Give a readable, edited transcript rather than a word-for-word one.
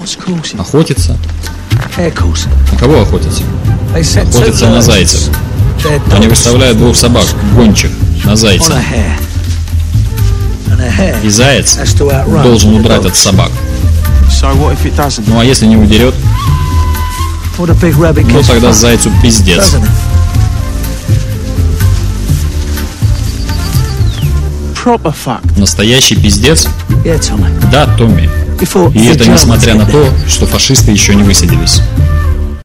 Охотиться? На кого охотятся? Охотятся на зайцев. Они выставляют 2 собак, гончих, на зайца. И заяц должен удрать от собак. Ну а если не удерет? Ну тогда зайцу пиздец. Настоящий пиздец? Да, Томми. И это несмотря на то, что фашисты еще не высадились.